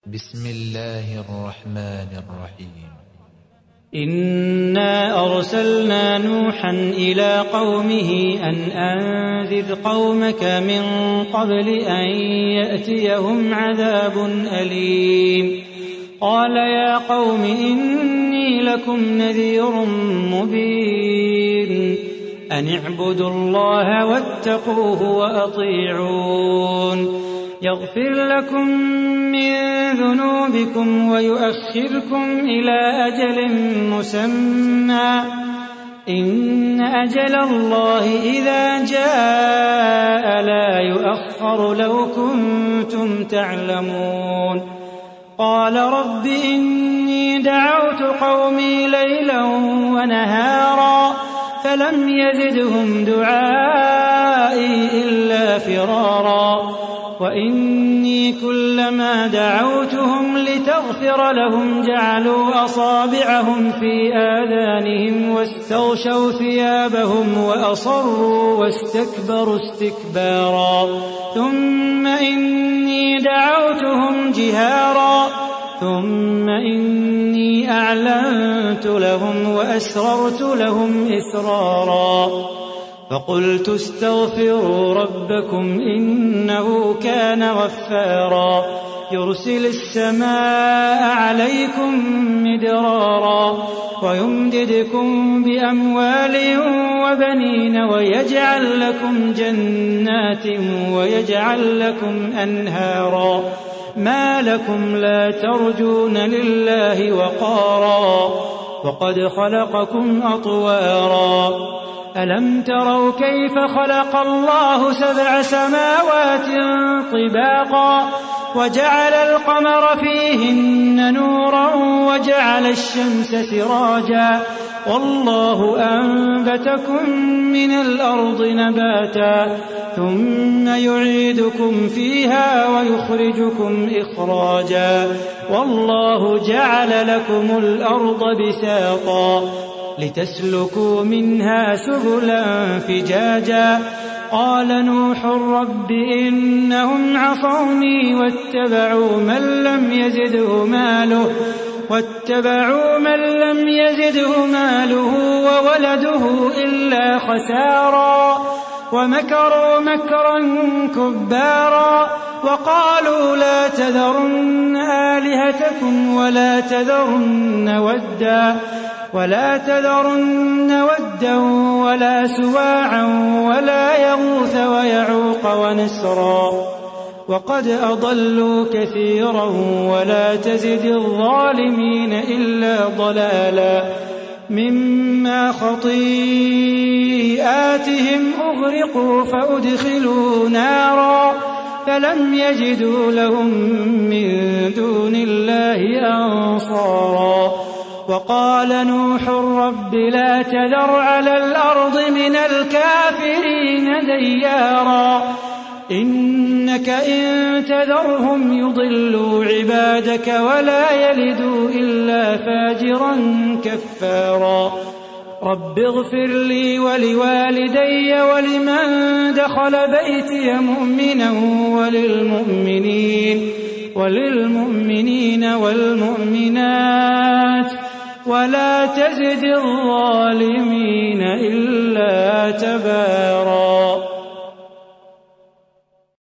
بسم الله الرحمن الرحيم. إنا أرسلنا نوحا إلى قومه أن أنذر قومك من قبل أن يأتيهم عذاب أليم. قال يا قوم إني لكم نذير مبين أن اعبدوا الله واتقوه وأطيعون يغفر لكم من ذنوبكم ويؤخركم إلى أجل مسمى إن أجل الله إذا جاء لا يؤخر لو كنتم تعلمون. قال رب إني دعوت قومي ليلا ونهارا فلم يزدهم دعائي إلا فرارا وإني كلما دعوتهم لتغفر لهم جعلوا أصابعهم في آذانهم واستغشوا ثيابهم وأصروا واستكبروا استكبارا ثم إني دعوتهم جهارا ثم إني أعلنت لهم وأسررت لهم إسرارا فقلت استغفروا ربكم إنه كان غفارا يرسل السماء عليكم مدرارا ويمددكم بأموال وبنين ويجعل لكم جنات ويجعل لكم أنهارا ما لكم لا ترجون لله وقارا وقد خلقكم أطوارا ألم تروا كيف خلق الله 7 سماوات طباقا وجعل القمر فيهن نورا وجعل الشمس سراجا والله أنبتكم من الأرض نباتا ثم يعيدكم فيها ويخرجكم إخراجا والله جعل لكم الأرض بساطا لتسلكوا منها سبلا فجاجا قال نوح رب إنهم عصوني واتبعوا من لم يزده ماله وولده إلا خسارا ومكروا مكرا كبارا وقالوا لا تذرن آلهتكم ولا تذرن ودا ولا سواعا ولا يغوث ويعوق ونسرا وقد أضلوا كثيرا ولا تزد الظالمين إلا ضلالا مما خطيئاتهم أغرقوا فأدخلوا نارا فلم يجدوا لهم من دون الله أنصارا وقال نوح رب لا تذر على الأرض من الكافرين ديارا إنك إن تذرهم يضلوا عبادك ولا يلدوا إلا فاجرا كفارا رب اغفر لي ولوالدي ولمن دخل بيتي مؤمنا وللمؤمنين والمؤمنات ولا تزد الظالمين إلا تبارا.